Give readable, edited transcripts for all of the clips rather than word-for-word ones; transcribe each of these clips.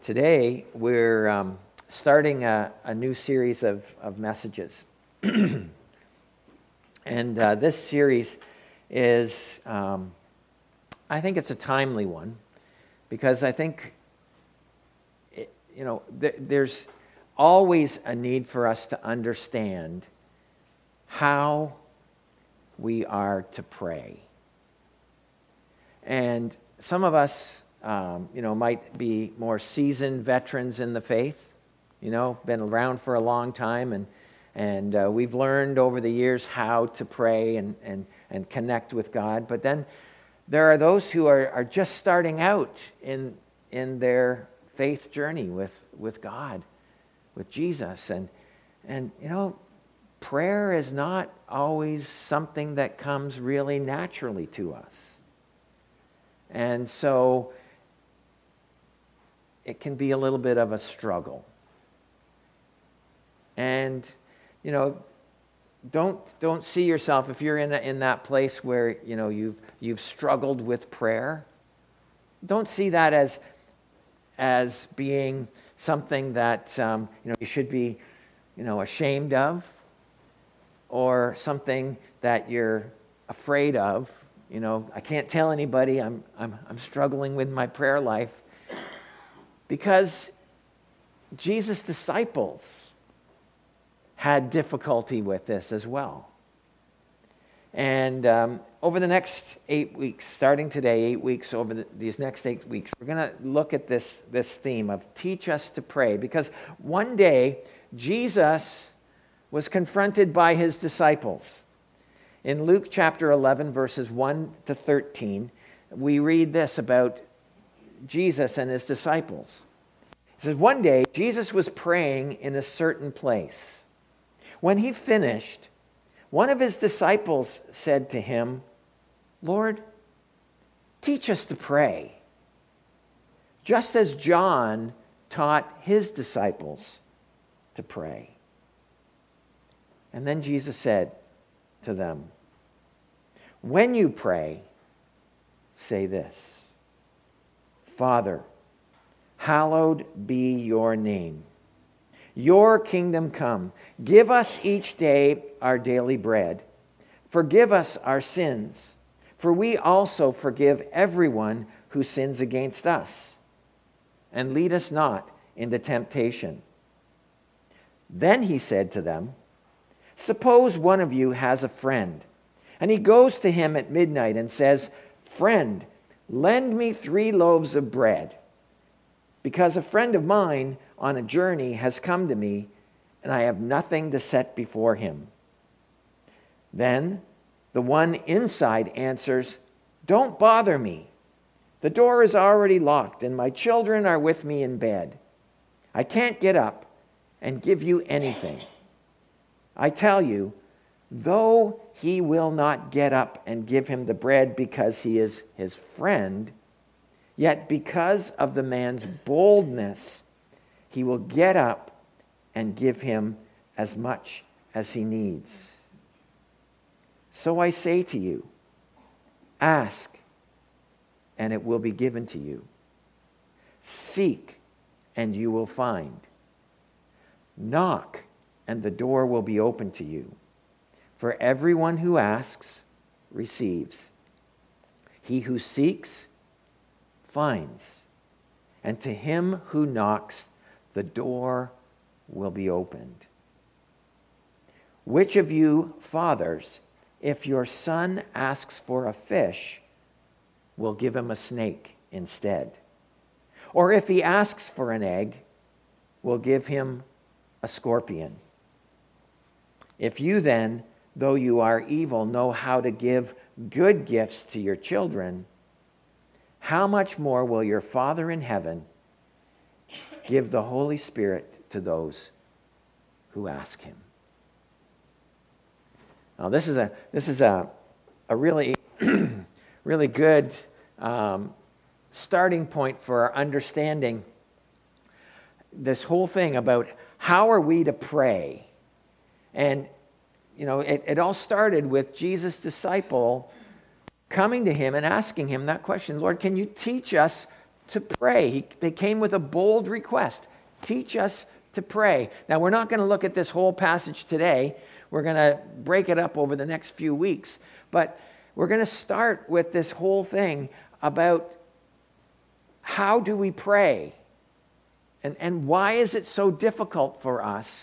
Today, we're starting a new series of messages. And this series is, I think it's a timely one, because I think, there's always a need for us to understand how we are to pray. And some of us might be more seasoned veterans in the faith, been around for a long time, and we've learned over the years how to pray and connect with God. But then there are those who are just starting out in their faith journey with God, with Jesus. And prayer is not always something that comes really naturally to us. And so it can be a little bit of a struggle. And, don't see yourself, if you're in that place where, you've struggled with prayer, don't see that as being something that, you should be, ashamed of, or something that you're afraid of. I can't tell anybody I'm struggling with my prayer life. Because Jesus' disciples had difficulty with this as well. And over the next 8 weeks, starting today, 8 weeks, over these next 8 weeks, we're going to look at this theme of teach us to pray. Because one day, Jesus was confronted by his disciples. In Luke chapter 11, verses 1 to 13, we read this about Jesus and his disciples. It says, one day, Jesus was praying in a certain place. When he finished, one of his disciples said to him, "Lord, teach us to pray, just as John taught his disciples to pray." And then Jesus said to them, "When you pray, say this: Father, hallowed be your name. Your kingdom come. Give us each day our daily bread. Forgive us our sins, for we also forgive everyone who sins against us. And lead us not into temptation." Then he said to them, "Suppose one of you has a friend, and he goes to him at midnight and says, 'Friend, lend me 3 loaves of bread, because a friend of mine on a journey has come to me, and I have nothing to set before him.' Then the one inside answers, 'Don't bother me. The door is already locked, and my children are with me in bed. I can't get up and give you anything.' I tell you, though he will not get up and give him the bread because he is his friend, yet because of the man's boldness, he will get up and give him as much as he needs. So I say to you, ask, and it will be given to you. Seek, and you will find. Knock, and the door will be open to you. For everyone who asks receives. He who seeks finds. And to him who knocks, the door will be opened. Which of you fathers, if your son asks for a fish, will give him a snake instead? Or if he asks for an egg, will give him a scorpion? If you then, though you are evil, know how to give good gifts to your children, how much more will your Father in heaven give the Holy Spirit to those who ask him?" Now, this is a really really good starting point for our understanding this whole thing about how are we to pray. And it all started with Jesus' disciple coming to him and asking him that question, "Lord, can you teach us to pray. They came with a bold request. Teach us to pray. Now, we're not going to look at this whole passage today. We're going to break it up over the next few weeks. But we're going to start with this whole thing about how do we pray? And why is it so difficult for us,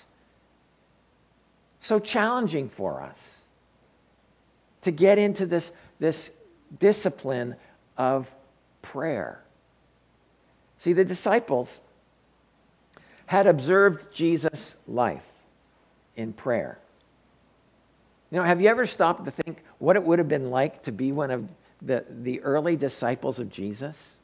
so challenging for us to get into this discipline of prayer? See, the disciples had observed Jesus' life in prayer. You know, have you ever stopped to think what it would have been like to be one of the early disciples of Jesus?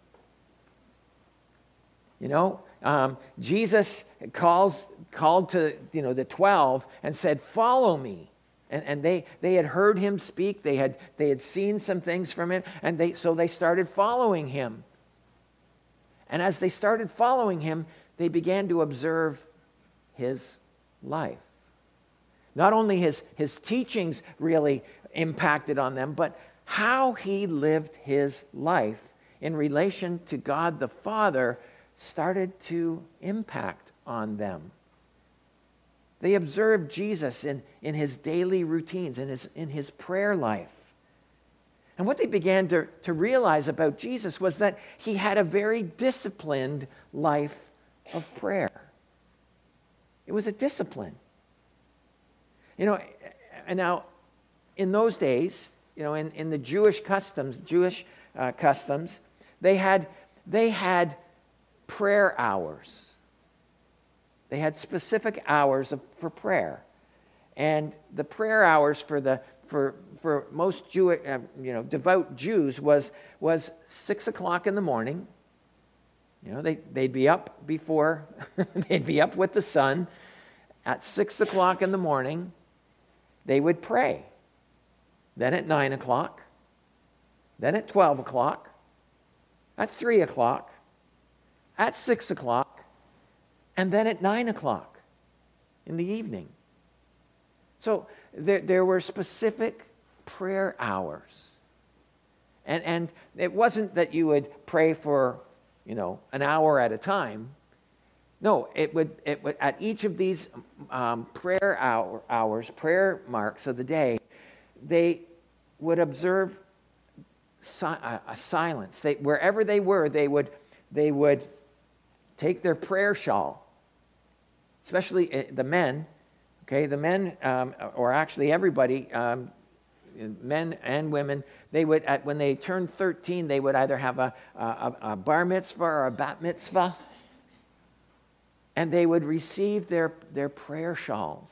You know, Jesus called to, the 12 and said, "Follow me." And they had heard him speak. They had seen some things from him, and so they started following him. And as they started following him, they began to observe his life. Not only his teachings really impacted on them, but how he lived his life in relation to God the Father started to impact on them. They observed Jesus in his daily routines, in his prayer life. And what they began to realize about Jesus was that he had a very disciplined life of prayer. It was a discipline. And now, in those days, in the Jewish customs, they had prayer hours. They had specific hours for prayer, and the prayer hours for most Jewish, devout Jews was 6 o'clock in the morning. They'd be up before, they'd be up with the sun at 6 o'clock in the morning. They would pray. Then at 9 o'clock, then at 12 o'clock, at 3 o'clock, at 6 o'clock, and then at 9 o'clock in the evening. So there were specific prayer hours. And it wasn't that you would pray for, an hour at a time. No, it would at each of these prayer hours, prayer marks of the day, they would observe a silence. Wherever they were, they would take their prayer shawl, especially the men. Okay, the men, or actually everybody, men and women, they would, when they turned 13, they would either have a bar mitzvah or a bat mitzvah, and they would receive their prayer shawls.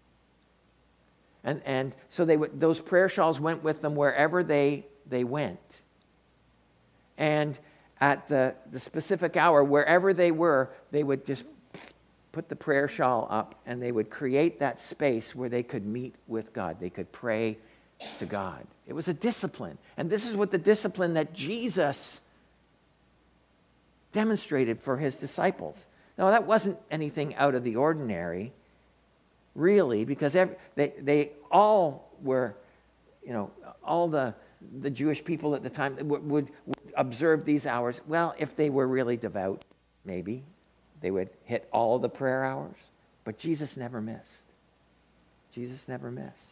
And so those prayer shawls went with them wherever they went. And at the specific hour, wherever they were, they would just put the prayer shawl up, and they would create that space where they could meet with God. They could pray to God. It was a discipline. And this is what the discipline that Jesus demonstrated for his disciples. Now, that wasn't anything out of the ordinary, really, because they all were, all the Jewish people at the time would observe these hours. Well, if they were really devout, maybe they would hit all the prayer hours. But Jesus never missed. Jesus never missed.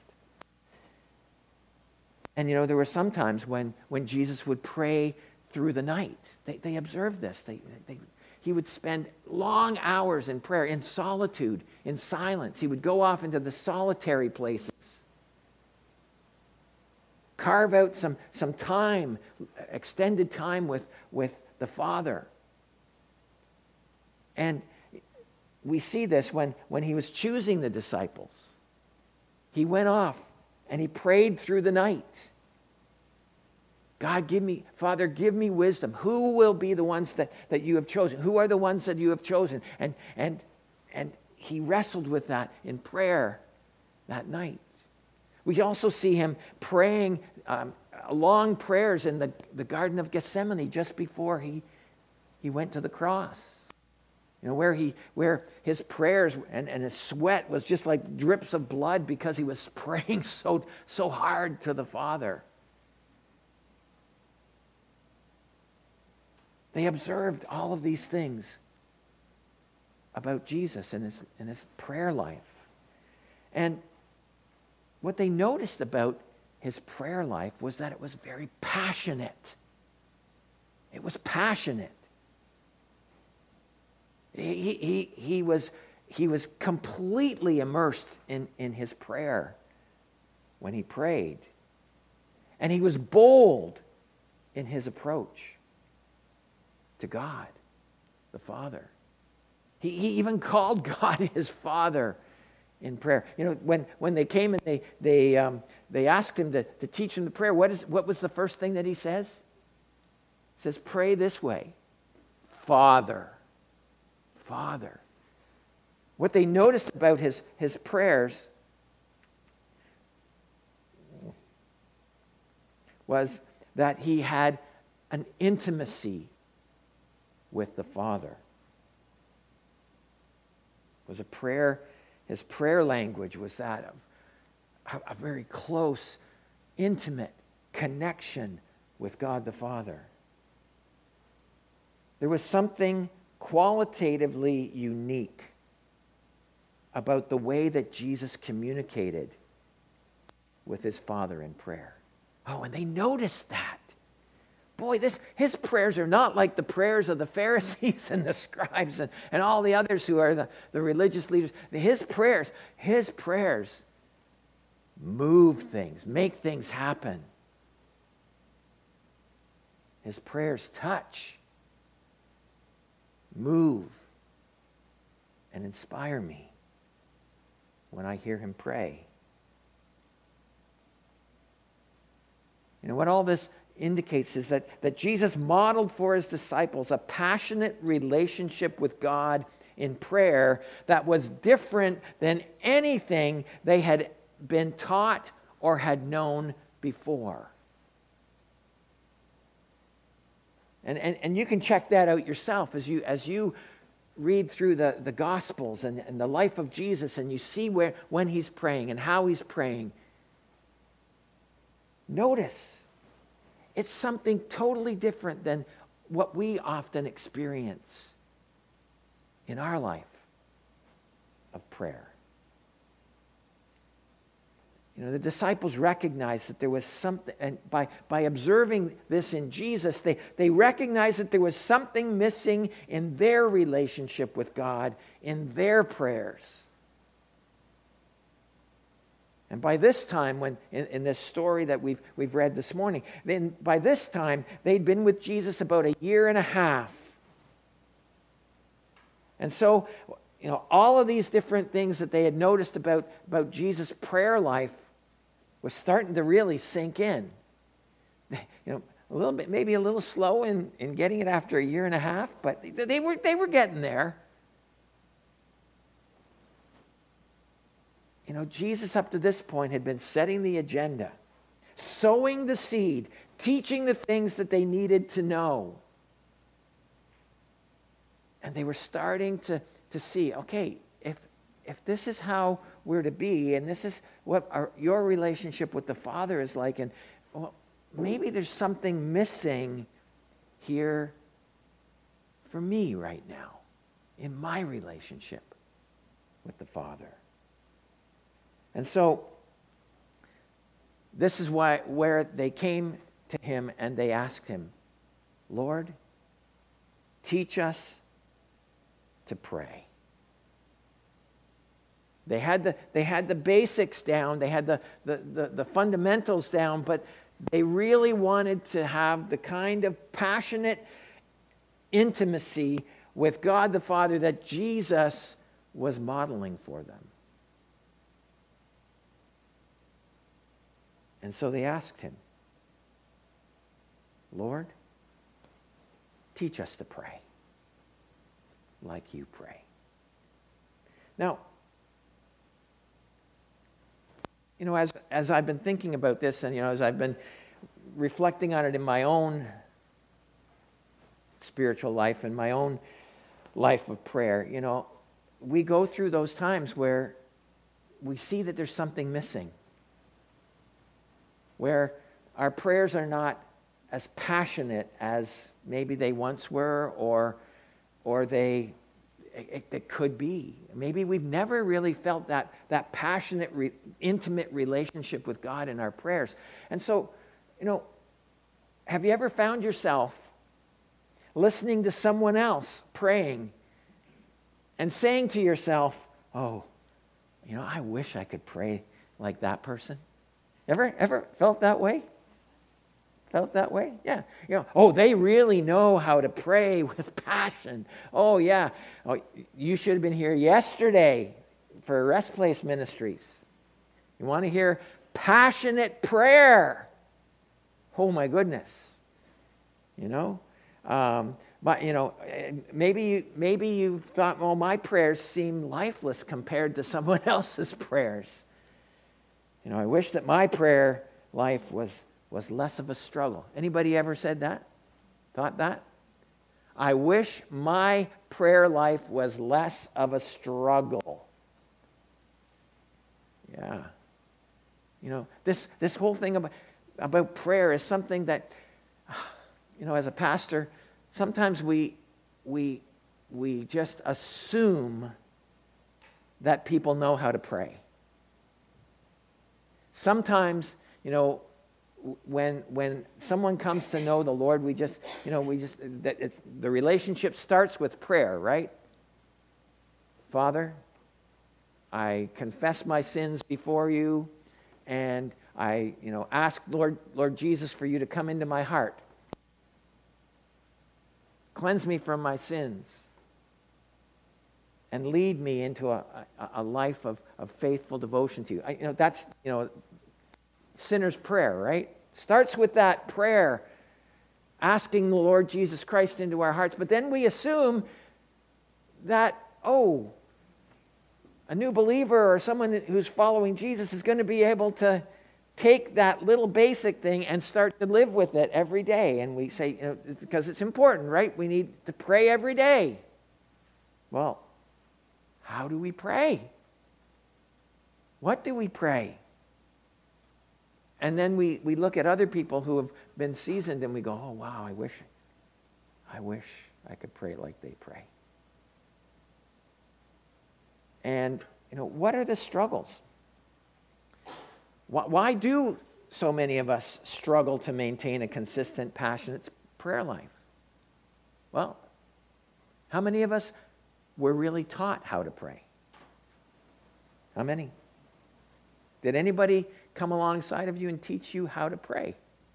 And there were some times when Jesus would pray through the night. They observed this. He would spend long hours in prayer, in solitude, in silence. He would go off into the solitary places. Carve out some time, extended time with the Father. And we see this when he was choosing the disciples. He went off and he prayed through the night. God, Father, give me wisdom. Who will be the ones that you have chosen? Who are the ones that you have chosen? And he wrestled with that in prayer that night. We also see him praying long prayers in the Garden of Gethsemane just before he went to the cross. Where his prayers and his sweat was just like drips of blood because he was praying so hard to the Father. They observed all of these things about Jesus and his prayer life. And what they noticed about his prayer life was that it was very passionate. It was passionate. He was completely immersed in his prayer when he prayed. And he was bold in his approach to God, the Father. He even called God his Father in prayer. You know, when they came and they asked him to teach them the prayer, what was the first thing that he says? He says, pray this way, Father. Father. What they noticed about his prayers was that he had an intimacy with the Father. Was a prayer, his prayer language was that of a very close, intimate connection with God the Father. There was something qualitatively unique about the way that Jesus communicated with his Father in prayer. Oh, and they noticed that. Boy, his prayers are not like the prayers of the Pharisees and the scribes and all the others who are the religious leaders. His prayers move things, make things happen. His prayers touch, move, and inspire me when I hear him pray. You know what all this indicates is that Jesus modeled for his disciples a passionate relationship with God in prayer that was different than anything they had been taught or had known before. And you can check that out yourself as you read through the Gospels and the life of Jesus, and you see when he's praying and how he's praying. Notice, it's something totally different than what we often experience in our life of prayer. You know, the disciples recognized that there was something, and by observing this in Jesus, they recognized that there was something missing in their relationship with God, in their prayers. And by this time, when in this story that we've read this morning, then by this time, they'd been with Jesus about 1.5 years. And so, you know, all of these different things that they had noticed about Jesus' prayer life was starting to really sink in. You know, a little bit, maybe a little slow in getting it after 1.5 years, but they were getting there. You know, Jesus up to this point had been setting the agenda, sowing the seed, teaching the things that they needed to know. And they were starting to see, okay, if this is how we're to be, and this is what your relationship with the Father is like, and well, maybe there's something missing here for me right now in my relationship with the Father. And so this is where they came to him and they asked him, Lord, teach us to pray. They had the basics down, they had the fundamentals down, but they really wanted to have the kind of passionate intimacy with God the Father that Jesus was modeling for them. And so they asked him, Lord, teach us to pray like you pray. Now, you know, as I've been thinking about this, and, you know, as I've been reflecting on it in my own spiritual life and my own life of prayer, you know, we go through those times where we see that there's something missing, where our prayers are not passionate as maybe they once were, or it could be. Maybe we've never really felt that passionate, intimate relationship with God in our prayers. And so, have you ever found yourself listening to someone else praying and saying to yourself, oh, I wish I could pray like that person? Ever felt that way? Felt that way? Yeah. Oh, they really know how to pray with passion. Oh, yeah. Oh, you should have been here yesterday for Rest Place Ministries. You want to hear passionate prayer? Oh, my goodness. But, maybe you thought, well, my prayers seem lifeless compared to someone else's prayers. I wish that my prayer life was less of a struggle. Anybody ever said that? Thought that? I wish my prayer life was less of a struggle. Yeah. This whole thing about prayer is something that, as a pastor, sometimes we just assume that people know how to pray. Sometimes, when someone comes to know the Lord, the relationship starts with prayer, right? Father, I confess my sins before you, and I, ask Lord Jesus for you to come into my heart. Cleanse me from my sins and lead me into a life of faithful devotion to you. That's, sinner's prayer, right? Starts with that prayer, asking the Lord Jesus Christ into our hearts. But then we assume that, a new believer or someone who's following Jesus is going to be able to take that little basic thing and start to live with it every day. And we say, because it's important, right? We need to pray every day. Well, how do we pray? What do we pray? And then we look at other people who have been seasoned and we go, oh, wow, I wish I could pray like they pray. And, what are the struggles? Why do so many of us struggle to maintain a consistent, passionate prayer life? Well, how many of us were really taught how to pray? How many? Did anybody come alongside of you and teach you how to pray?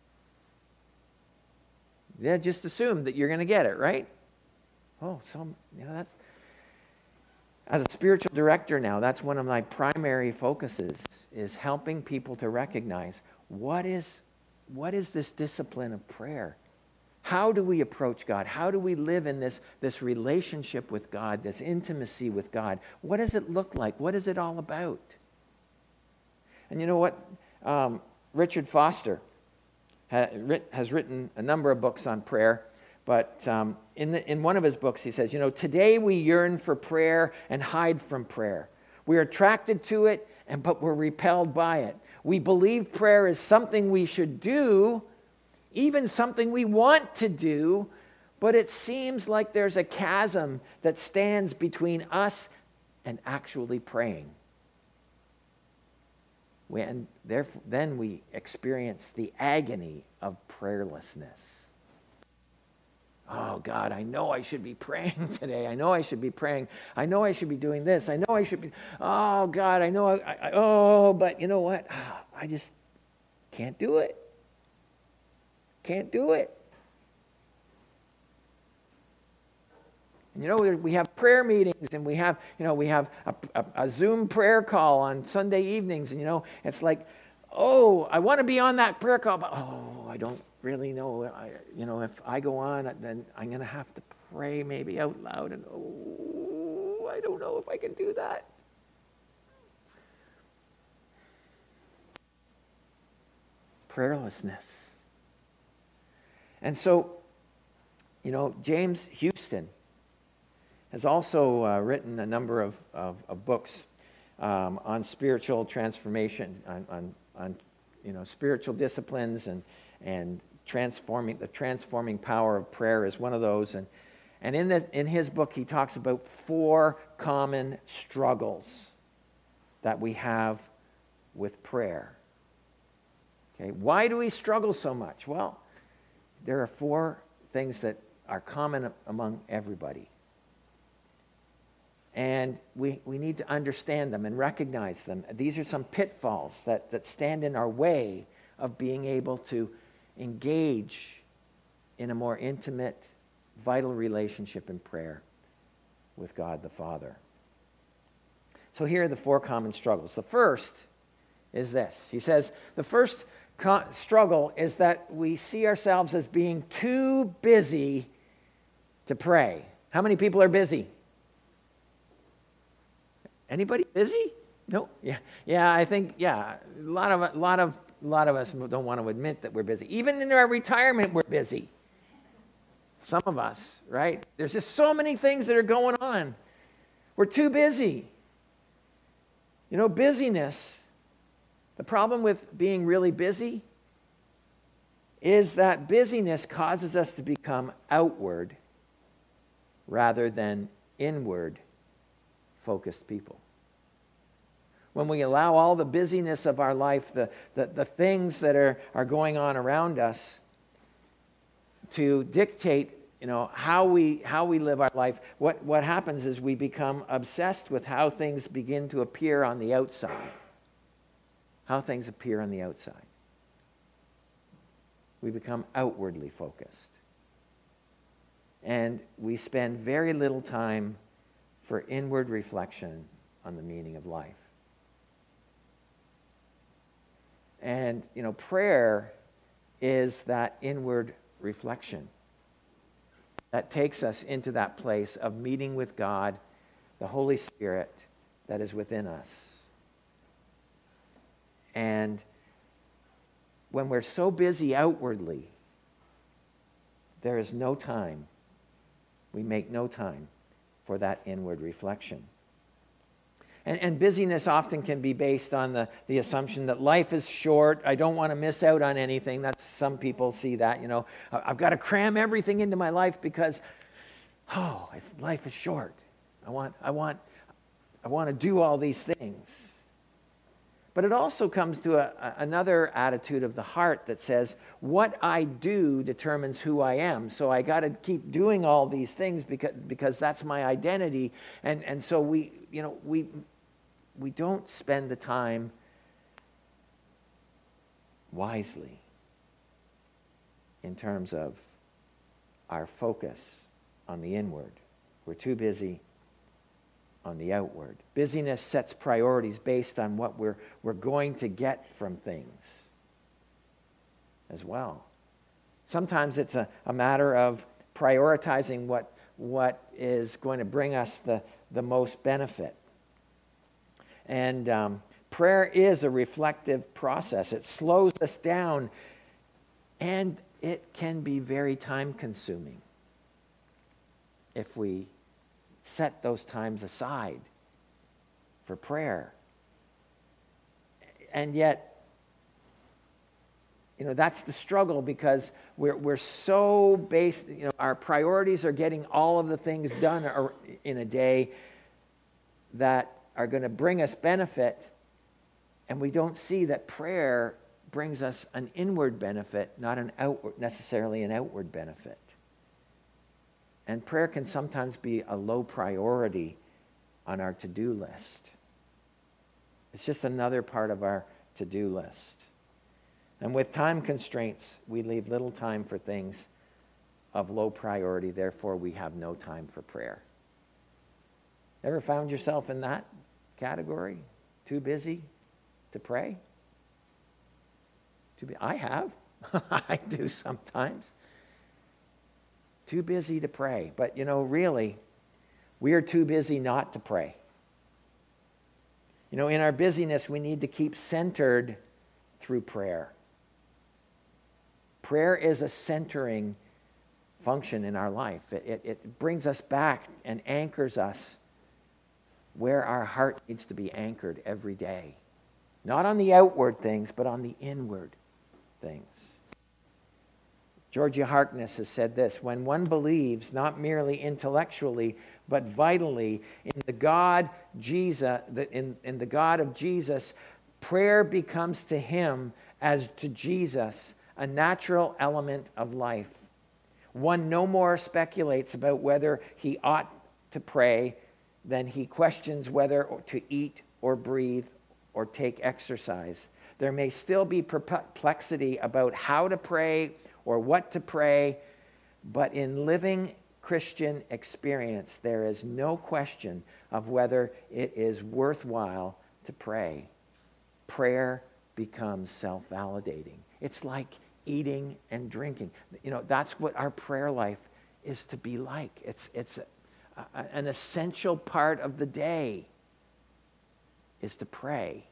Yeah, just assume that you're going to get it, right? Oh, that's... As a spiritual director now, that's one of my primary focuses, is helping people to recognize what is this discipline of prayer? How do we approach God? How do we live in this relationship with God, this intimacy with God? What does it look like? What is it all about? And you know what? Richard Foster has written a number of books on prayer. But in one of his books, he says, today we yearn for prayer and hide from prayer. We are attracted to it, but we're repelled by it. We believe prayer is something we should do, even something we want to do, but it seems like there's a chasm that stands between us and actually praying. Then we experience the agony of prayerlessness. Oh, God, I know I should be praying today. I know I should be praying. I know I should be doing this. I know I should be... Oh, God, I know... but you know what? I just can't do it. Can't do it. And we have prayer meetings, and we have a Zoom prayer call on Sunday evenings, and it's like, I want to be on that prayer call, but I don't really know. If I go on, then I'm going to have to pray maybe out loud, and I don't know if I can do that. Prayerlessness. And so, James Houston has also written a number of books on spiritual transformation, on spiritual disciplines and the transforming power of prayer is one of those. And in his book, he talks about 4 common struggles that we have with prayer. Okay, why do we struggle so much? Well, there are 4 things that are common among everybody. And we need to understand them and recognize them. These are some pitfalls that stand in our way of being able to engage in a more intimate, vital relationship in prayer with God the Father. So here are the 4 common struggles. The first is this. He says, the first struggle is that we see ourselves as being too busy to pray. How many people are busy? Anybody busy? No? Yeah, I think, a lot of us don't want to admit that we're busy. Even in our retirement, we're busy. Some of us, right? There's just so many things that are going on. We're too busy. You know, busyness, the problem with being really busy is that busyness causes us to become outward rather than inward focused people. When we allow all the busyness of our life, the things that are going on around us to dictate, how we live our life, what happens is we become obsessed with how things begin to appear on the outside. How things appear on the outside. We become outwardly focused. And we spend very little time for inward reflection on the meaning of life. And, prayer is that inward reflection that takes us into that place of meeting with God, the Holy Spirit that is within us. And when we're so busy outwardly, there is no time. We make no time for that inward reflection. And busyness often can be based on the assumption that life is short. I don't want to miss out on anything. Some people see that, I've got to cram everything into my life because, life is short. I want to do all these things. But it also comes to another attitude of the heart that says, what I do determines who I am. So I got to keep doing all these things because that's my identity. And so we don't spend the time wisely in terms of our focus on the inward. We're too busy on the outward. Busyness sets priorities based on what we're going to get from things as well. Sometimes it's a matter of prioritizing what is going to bring us the most benefit. And prayer is a reflective process. It slows us down, and it can be very time-consuming if we set those times aside for prayer. And yet, that's the struggle because we're so based, our priorities are getting all of the things done in a day that are going to bring us benefit, and we don't see that prayer brings us an inward benefit, not necessarily an outward benefit. And prayer can sometimes be a low priority on our to-do list. It's just another part of our to-do list. And with time constraints, we leave little time for things of low priority. Therefore, we have no time for prayer. Ever found yourself in that category? Too busy to pray? I have. I do sometimes. Too busy to pray. But, really, we are too busy not to pray. In our busyness, we need to keep centered through prayer. Prayer is a centering function in our life. It brings us back and anchors us where our heart needs to be anchored every day. Not on the outward things, but on the inward things. Georgia Harkness has said this: when one believes, not merely intellectually, but vitally, in the God Jesus, in the God of Jesus, prayer becomes to him, as to Jesus, a natural element of life. One no more speculates about whether he ought to pray than he questions whether to eat or breathe or take exercise. There may still be perplexity about how to pray or what to pray, but in living Christian experience, there is no question of whether it is worthwhile to pray. Prayer becomes self-validating. It's like eating and drinking. That's what our prayer life is to be like. It's an essential part of the day is to pray.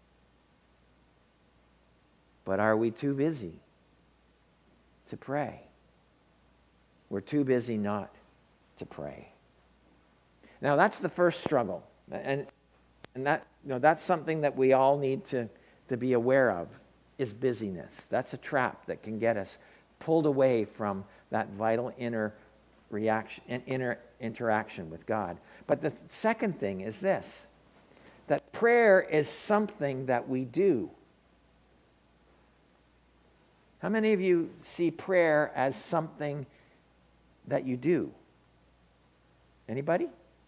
But are we too busy to pray? We're too busy not to pray. Now that's the first struggle, and that's something that we all need to be aware of, is busyness. That's a trap that can get us pulled away from that vital inner reaction and inner interaction with God. But the second thing is this: that prayer is something that we do. How many of you see prayer as something that you do? Anybody?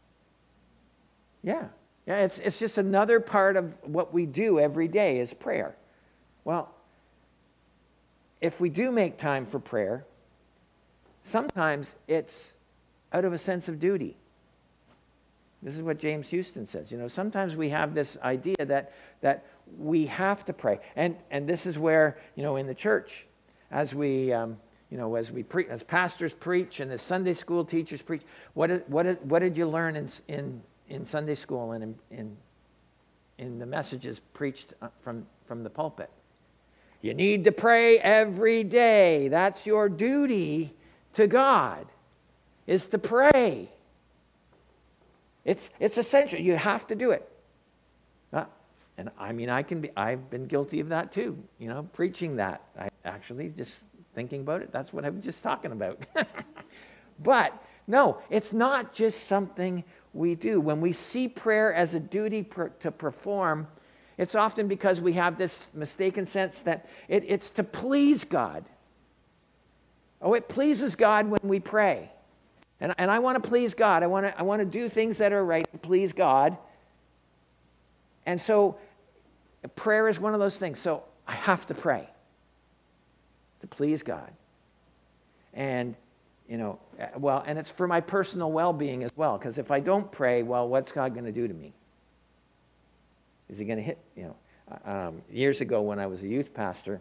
Yeah, it's just another part of what we do every day is prayer. Well, if we do make time for prayer, sometimes it's out of a sense of duty. This is what James Houston says. Sometimes we have this idea that we have to pray, and this is where in the church, as we as pastors preach and as Sunday school teachers preach, what did you learn in Sunday school and in the messages preached from the pulpit? You need to pray every day. That's your duty to God, is to pray. It's essential. You have to do it. And I've been guilty of that too, preaching that. I actually just thinking about it, that's what I was just talking about. But no, it's not just something we do. When we see prayer as a duty to perform, it's often because we have this mistaken sense that it's to please God. Oh, it pleases God when we pray. And I want to please God. I want to do things that are right to please God. And so prayer is one of those things. So I have to pray to please God. And, and it's for my personal well-being as well. Because if I don't pray, well, what's God going to do to me? Is he going to hit, years ago when I was a youth pastor,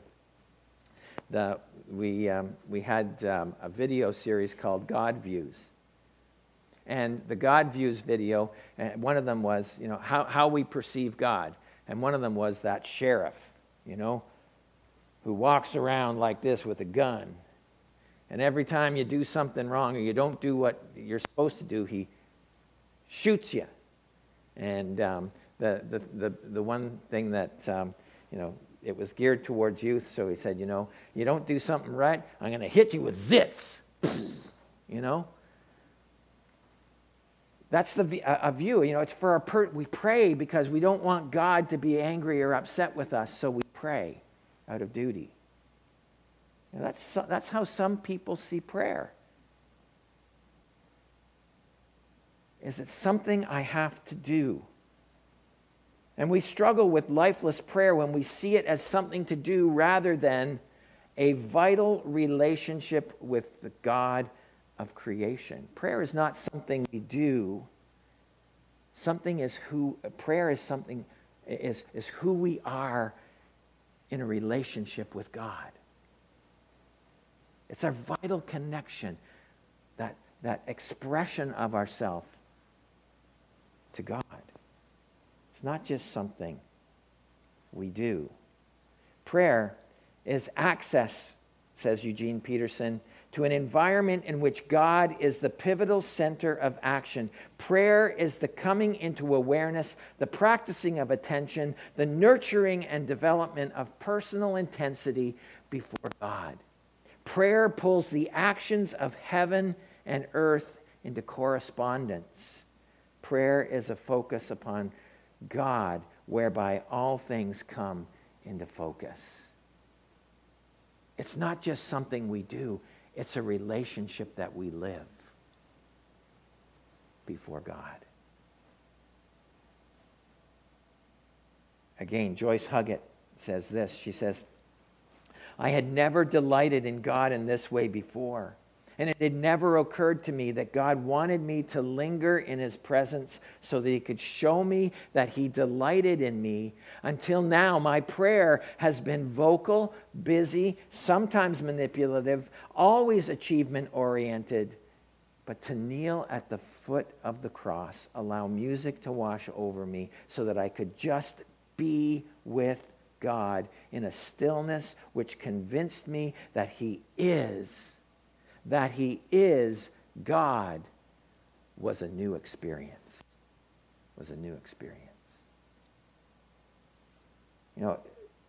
we had a video series called God Views. And the God Views video, one of them was, how we perceive God. And one of them was that sheriff, who walks around like this with a gun. And every time you do something wrong or you don't do what you're supposed to do, he shoots you. And the one thing that, it was geared towards youth, so he said, you don't do something right, I'm going to hit you with zits. That's a view. It's for we pray because we don't want God to be angry or upset with us, so we pray out of duty. And that's how some people see prayer. Is it something I have to do? And we struggle with lifeless prayer when we see it as something to do rather than a vital relationship with the God of creation. Prayer is not something we do. Prayer is something is who we are in a relationship with God. It's our vital connection, that expression of ourself to God. It's not just something we do. Prayer is access, says Eugene Peterson, to an environment in which God is the pivotal center of action. Prayer is the coming into awareness, the practicing of attention, the nurturing and development of personal intensity before God. Prayer pulls the actions of heaven and earth into correspondence. Prayer is a focus upon God, whereby all things come into focus. It's not just something we do, it's a relationship that we live before God. Again, Joyce Huggett says this. She says, I had never delighted in God in this way before, and it had never occurred to me that God wanted me to linger in his presence so that he could show me that he delighted in me. Until now, my prayer has been vocal, busy, sometimes manipulative, always achievement-oriented. But to kneel at the foot of the cross, allow music to wash over me so that I could just be with God in a stillness which convinced me that he is God, was a new experience. You know,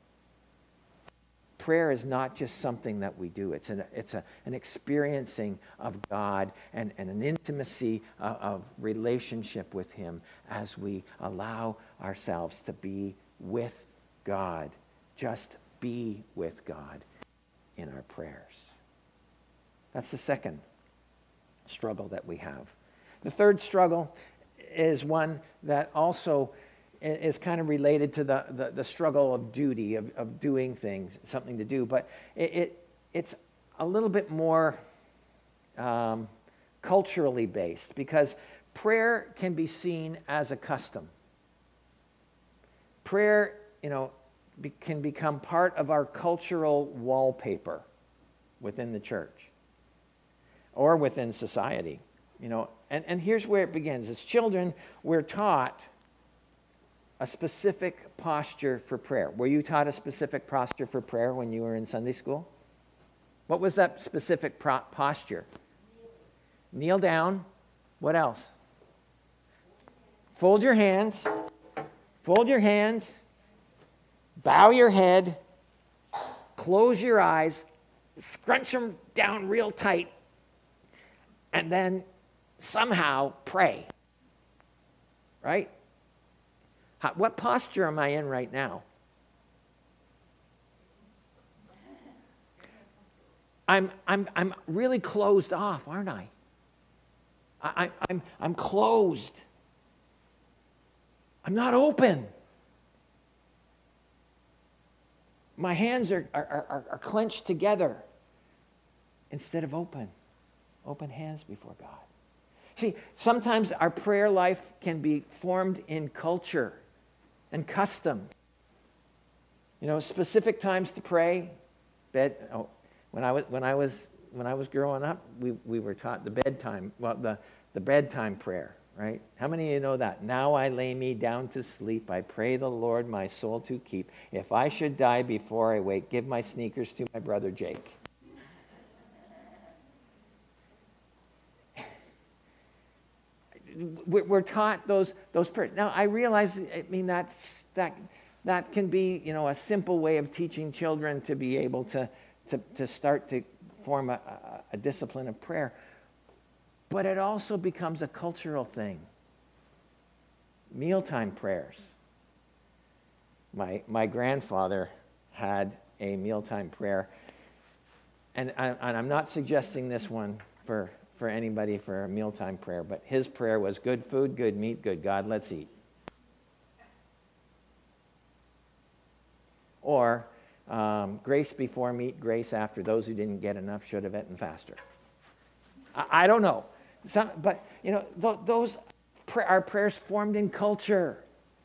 prayer is not just something that we do. It's an experiencing of God and an intimacy of relationship with him as we allow ourselves to be with God. Just be with God in our prayers. That's the second struggle that we have. The third struggle is one that also is kind of related to the struggle of duty, of doing things, something to do. But it's a little bit more culturally based, because prayer can be seen as a custom. Prayer, can become part of our cultural wallpaper within the church or within society. And here's where it begins. As children, we're taught a specific posture for prayer. Were you taught a specific posture for prayer when you were in Sunday school? What was that specific posture? Kneel down. What else? Fold your hands. Fold your hands. Bow your head. Close your eyes. Scrunch them down real tight. And then somehow pray. Right? What posture am I in right now? I'm really closed off, aren't I? I'm closed. I'm not open. My hands are clenched together instead of open. Open hands before God. See, sometimes our prayer life can be formed in culture and custom. Specific times to pray. When I was growing up, we were taught the bedtime, the bedtime prayer, right? How many of you know that? Now I lay me down to sleep. I pray the Lord my soul to keep. If I should die before I wake, give my sneakers to my brother Jake. We're taught those prayers. Now I realize, that can be, a simple way of teaching children to be able to start to form a discipline of prayer. But it also becomes a cultural thing. Mealtime prayers. My grandfather had a mealtime prayer, and I'm not suggesting this one for anybody for a mealtime prayer, but his prayer was good food, good meat, good God, let's eat. Or grace before meat, grace after. Those who didn't get enough should have eaten faster. I don't know. But, those are prayers formed in culture.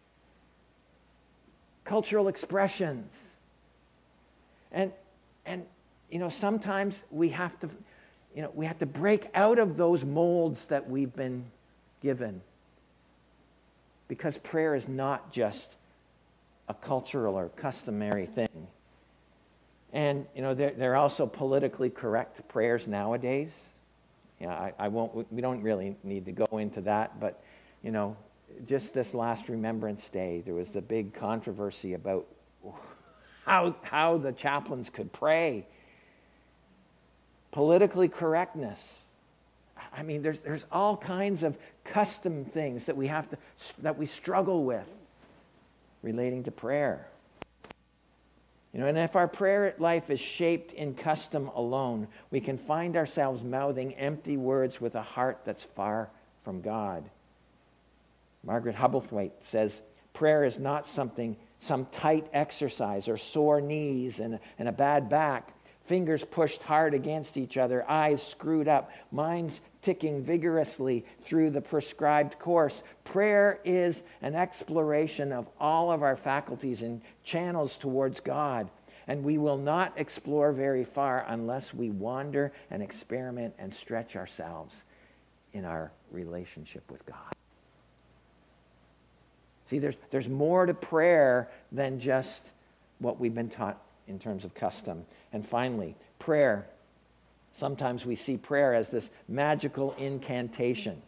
Cultural expressions. And sometimes we have to break out of those molds that we've been given. Because prayer is not just a cultural or customary thing. And, there are also politically correct prayers nowadays. We don't really need to go into that, but, just this last Remembrance Day, there was the big controversy about how the chaplains could pray. politically correctness. I mean, there's all kinds of custom things that we struggle with relating to prayer. And if our prayer life is shaped in custom alone, we can find ourselves mouthing empty words with a heart that's far from God. Margaret Hubblethwaite says, prayer is not some tight exercise or sore knees and a bad back, fingers pushed hard against each other, eyes screwed up, minds ticking vigorously through the prescribed course. Prayer is an exploration of all of our faculties and channels towards God, and we will not explore very far unless we wander and experiment and stretch ourselves in our relationship with God. See, there's more to prayer than just what we've been taught in terms of custom. And finally, prayer. Sometimes we see prayer as this magical incantation.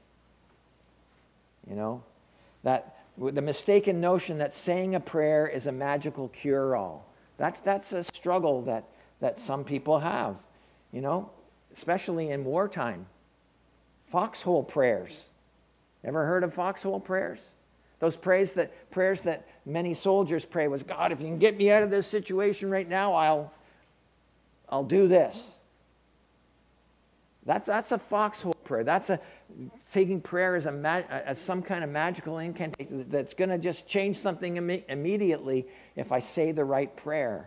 That the mistaken notion that saying a prayer is a magical cure-all. That's a struggle that some people have, especially in wartime. Foxhole prayers. Ever heard of foxhole prayers? Those prayers that many soldiers pray was, God, if you can get me out of this situation right now, I'll do this. That's a foxhole prayer. That's taking prayer as some kind of magical incantation that's going to just change something immediately if I say the right prayer.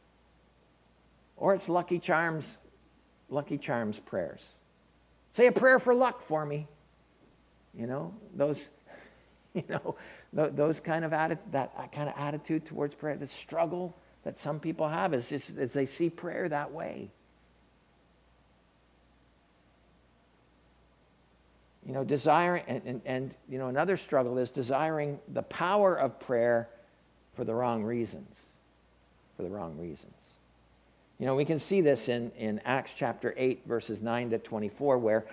Or it's Lucky Charms prayers. Say a prayer for luck for me. Those kind of attitude towards prayer, the struggle that some people have is they see prayer that way. Desiring, and another struggle is desiring the power of prayer for the wrong reasons. We can see this in Acts chapter 8, verses 9 to 24, where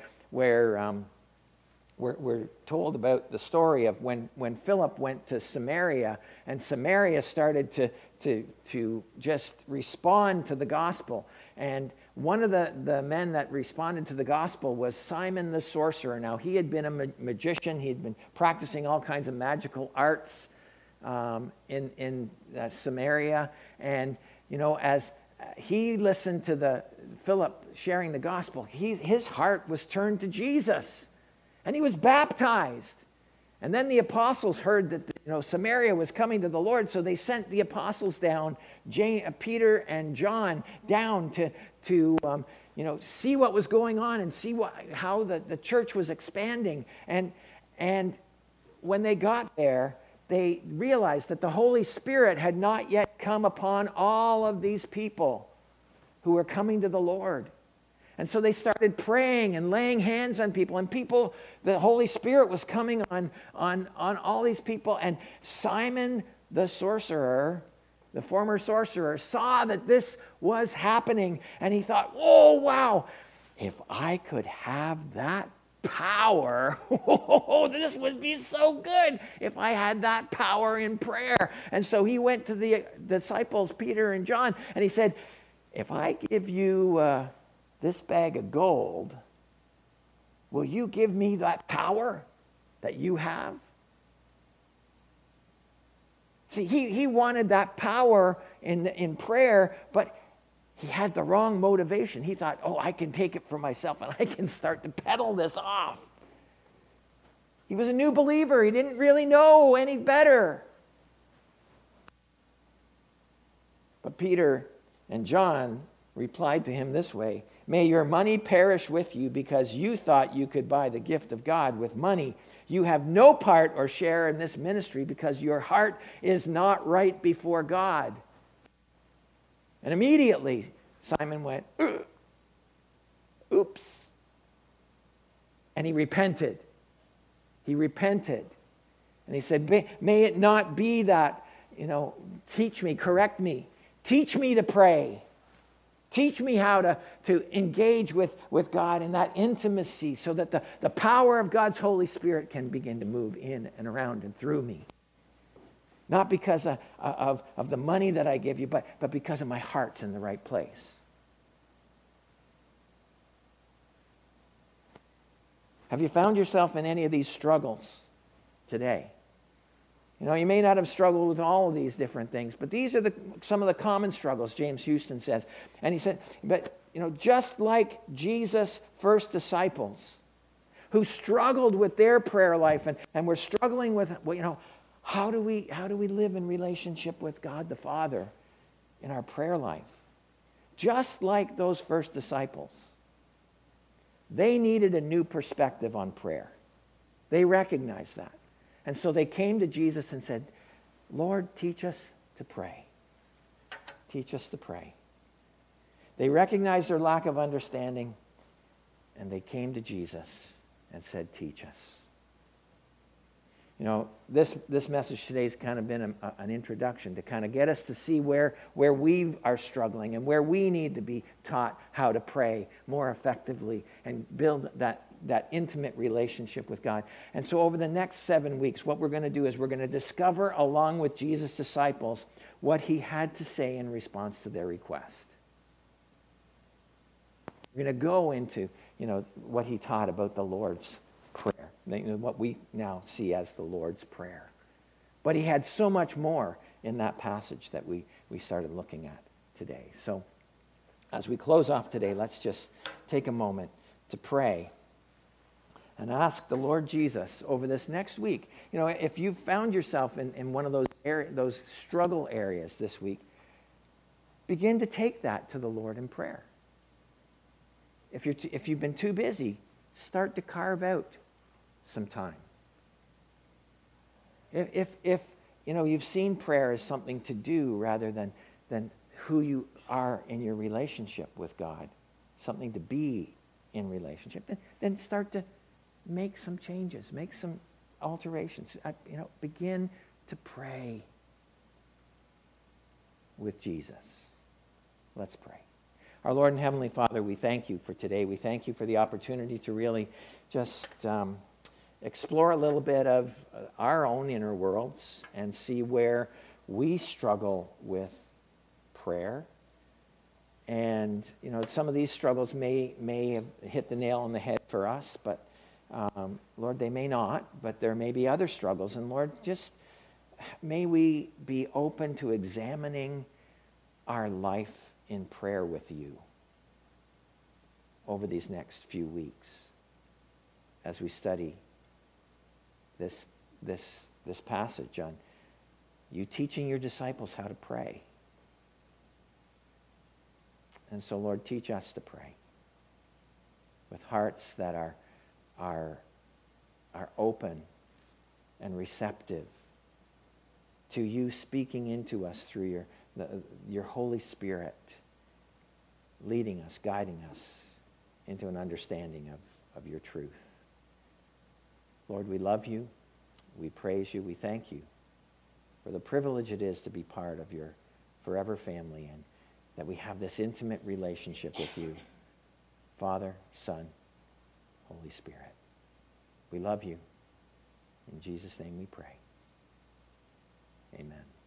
we're told about the story of when Philip went to Samaria, and Samaria started to just respond to the gospel. And one of the men that responded to the gospel was Simon the sorcerer. Now, he had been a magician. He had been practicing all kinds of magical arts in Samaria. And, as he listened to Philip sharing the gospel, his heart was turned to Jesus. And he was baptized. And then the apostles heard that Samaria was coming to the Lord, so they sent the apostles down, Peter and John, down to see what was going on and see how the church was expanding. And when they got there, they realized that the Holy Spirit had not yet come upon all of these people who were coming to the Lord. And so they started praying and laying hands on people. And the Holy Spirit was coming on all these people. And Simon the sorcerer, the former sorcerer, saw that this was happening. And he thought, oh, wow, if I could have that power, this would be so good if I had that power in prayer. And so he went to the disciples, Peter and John, and he said, if I give you this bag of gold, will you give me that power that you have? See, he wanted that power in prayer, but he had the wrong motivation. He thought, I can take it for myself and I can start to peddle this off. He was a new believer. He didn't really know any better. But Peter and John replied to him this way, may your money perish with you because you thought you could buy the gift of God with money. You have no part or share in this ministry because your heart is not right before God. And immediately Simon went, oops. And he repented. And he said, may it not be that, teach me, correct me. Teach me to pray. Teach me how to engage with God in that intimacy so that the power of God's Holy Spirit can begin to move in and around and through me. Not because of the money that I give you, but because of my heart's in the right place. Have you found yourself in any of these struggles today? You know, you may not have struggled with all of these different things, but these are some of the common struggles, James Houston says. And he said, but, you know, just like Jesus' first disciples who struggled with their prayer life and were struggling with, well, you know, how do we live in relationship with God the Father in our prayer life? Just like those first disciples, they needed a new perspective on prayer. They recognized that. And so they came to Jesus and said, Lord, teach us to pray. Teach us to pray. They recognized their lack of understanding, and they came to Jesus and said, teach us. You know, this message today has kind of been an introduction to kind of get us to see where we are struggling and where we need to be taught how to pray more effectively and build that intimate relationship with God. And so over the next 7 weeks, what we're going to do is we're going to discover, along with Jesus' disciples, what he had to say in response to their request. We're going to go into, you know, what he taught about the Lord's Prayer, what we now see as the Lord's Prayer. But he had so much more in that passage that we started looking at today. So as we close off today, let's just take a moment to pray and ask the Lord Jesus over this next week. You know, if you've found yourself in one of those struggle areas this week, begin to take that to the Lord in prayer. If you've been too busy, start to carve out some time. If you know, you've seen prayer as something to do rather than who you are in your relationship with God, something to be in relationship, then start to make some changes, make some alterations. You know, begin to pray with Jesus. Let's pray. Our Lord and Heavenly Father, we thank you for today. We thank you for the opportunity to really just explore a little bit of our own inner worlds and see where we struggle with prayer. And, you know, some of these struggles may have hit the nail on the head for us, but, Lord, they may not, but there may be other struggles. And, Lord, just may we be open to examining our life in prayer with you over these next few weeks as we study this passage on you teaching your disciples how to pray. And so, Lord, teach us to pray with hearts that are open and receptive to you speaking into us through your Holy Spirit, leading us, guiding us into an understanding of your truth. Lord, we love you. We praise you. We thank you for the privilege it is to be part of your forever family and that we have this intimate relationship with you, Father, Son, Holy Spirit. We love you. In Jesus' name we pray. Amen.